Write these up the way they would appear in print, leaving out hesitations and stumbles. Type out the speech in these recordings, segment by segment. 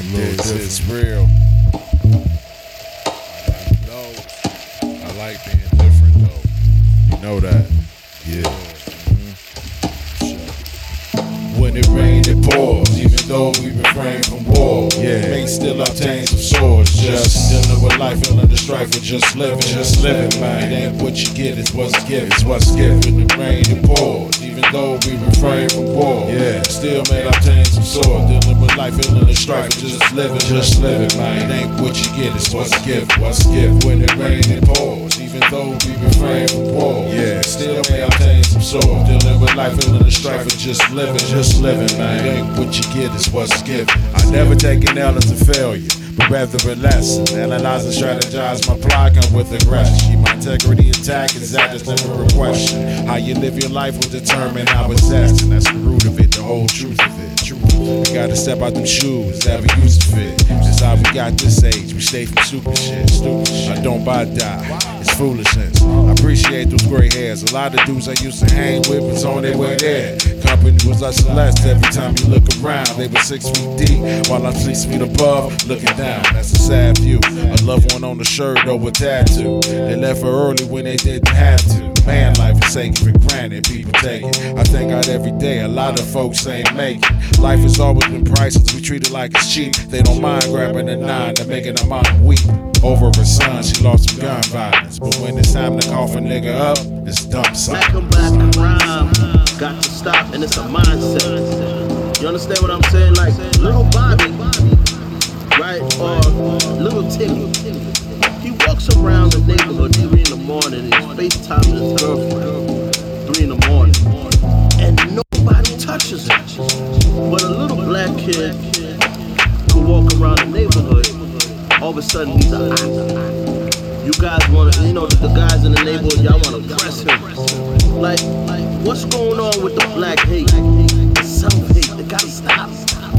This is real. No, I like being different though. You know that. Yeah. When it rained, it pours. Even though we refrain from war, may still obtain some swords. Just dealing with life, feeling the strife with just living, man. It ain't what you get, it's what's given. It's what's given. When it rained, it pours. Even though we refrain from war, still may obtain some swords. Dealing with life, feeling the strife with just living, man. It ain't what you get, it's what's given. When it rained, it pours. Even though we refrain from war, still may obtain some swords. Dealing with life, feeling the strife with just living, man. It ain't what you get, it's what's given. I never take an L as a failure, but rather a lesson. Analyze and strategize my plot, come with aggression. Keep my integrity intact, is that just never a question. How you live your life will determine how it's destined. That's the root of it, the whole truth of it. You gotta step out them shoes that we used to fit. That's how we got this age, we stay from stupid shit. I don't buy die, it's foolishness. I appreciate those gray hairs. A lot of dudes I used to hang with was on their way there. Company was like Celeste, every time you look around, they were 6 feet deep, while I'm 6 feet above, looking down. That's a sad view. A loved one on the shirt or a tattoo. They left her early when they didn't have to. Man, life is taken for granted, people take it. I thank God every day, a lot of folks ain't make it. Life has always been priceless, we treat it like it's cheap. They don't mind grabbing a 9 and making a mom weep. Over her son, she lost from gun violence. But when it's time to cough a nigga up, it's dump something. Black and crime, got to stop, and it's a mindset. You understand what I'm saying? Like, little Bobby, right, or little Timmy, he walks around the neighborhood 3 in the morning and he's FaceTiming his girlfriend 3 in the morning, and nobody touches him. But a little black kid could walk around the neighborhood, all of a sudden he's an eye. You guys wanna, the guys in the neighborhood, y'all wanna press him. Like, what's going on with the black hate, the self-hate? It gotta stop.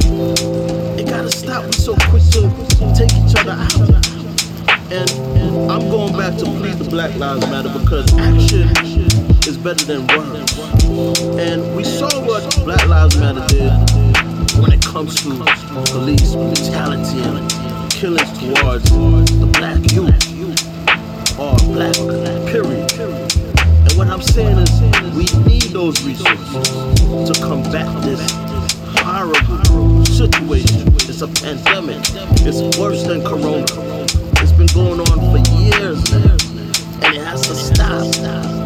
It gotta stop. We're so quick to take each other out. And I'm going back to plead the Black Lives Matter because action is better than words. And we saw what Black Lives Matter did when it comes to police brutality and killings towards the black youth or black period. And what I'm saying is we need those resources to combat this horrible situation. It's a pandemic. It's worse than Corona. It's been going on for years now, and it has to stop.